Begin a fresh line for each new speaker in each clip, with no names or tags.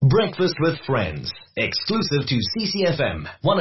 Breakfast with Friends, exclusive to CCFM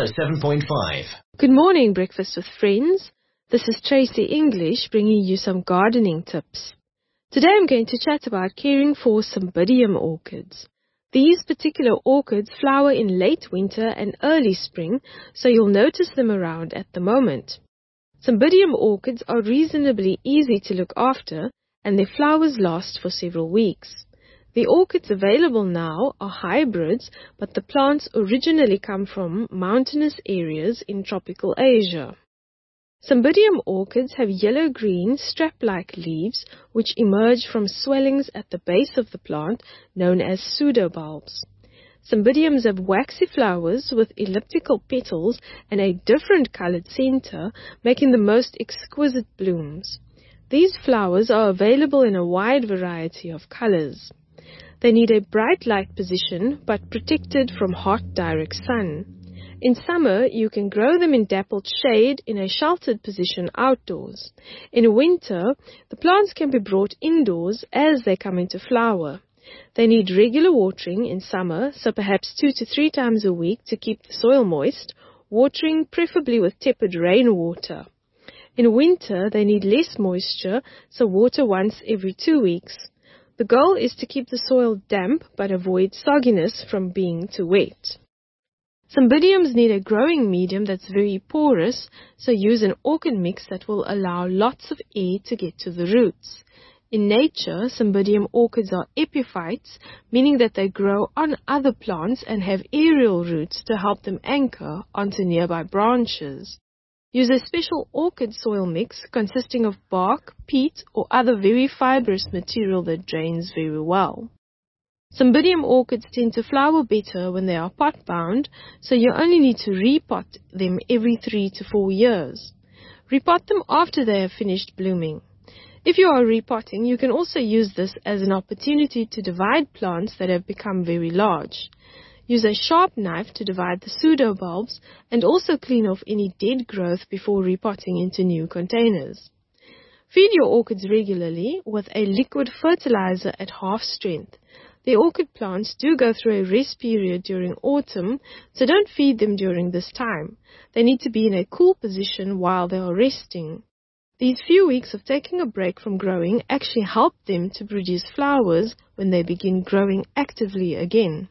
107.5.
Good morning, Breakfast with Friends. This is Tracy English bringing you some gardening tips. Today I'm going to chat about caring for Cymbidium orchids. These particular orchids flower in late winter and early spring, so you'll notice them around at the moment. Cymbidium orchids are reasonably easy to look after, and their flowers last for several weeks. The orchids available now are hybrids, but the plants originally come from mountainous areas in tropical Asia. Cymbidium orchids have yellow-green strap-like leaves which emerge from swellings at the base of the plant known as pseudobulbs. Cymbidiums have waxy flowers with elliptical petals and a different colored center, making the most exquisite blooms. These flowers are available in a wide variety of colors. They need a bright light position, but protected from hot, direct sun. In summer, you can grow them in dappled shade in a sheltered position outdoors. In winter, the plants can be brought indoors as they come into flower. They need regular watering in summer, so perhaps 2 to 3 times a week to keep the soil moist, watering preferably with tepid rainwater. In winter, they need less moisture, so water once every 2 weeks. The goal is to keep the soil damp but avoid sogginess from being too wet. Cymbidiums need a growing medium that's very porous, so use an orchid mix that will allow lots of air to get to the roots. In nature, Cymbidium orchids are epiphytes, meaning that they grow on other plants and have aerial roots to help them anchor onto nearby branches. Use a special orchid soil mix consisting of bark, peat, or other very fibrous material that drains very well. Cymbidium orchids tend to flower better when they are pot-bound, so you only need to repot them every 3 to 4 years. Repot them after they have finished blooming. If you are repotting, you can also use this as an opportunity to divide plants that have become very large. Use a sharp knife to divide the pseudobulbs and also clean off any dead growth before repotting into new containers. Feed your orchids regularly with a liquid fertilizer at half strength. The orchid plants do go through a rest period during autumn, so don't feed them during this time. They need to be in a cool position while they are resting. These few weeks of taking a break from growing actually help them to produce flowers when they begin growing actively again.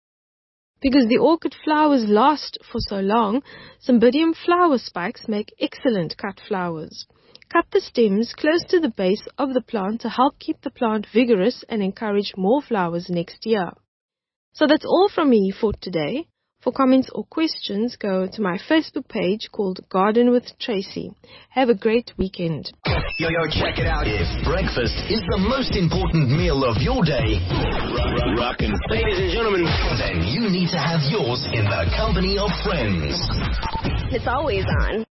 Because the orchid flowers last for so long, Cymbidium flower spikes make excellent cut flowers. Cut the stems close to the base of the plant to help keep the plant vigorous and encourage more flowers next year. So that's all from me for today. For comments or questions, go to my Facebook page called Garden with Tracy. Have a great weekend.
Yo, check it out. If breakfast is the most important meal of your day, rockin', ladies and gentlemen, then you need to have yours in the company of friends.
It's always on.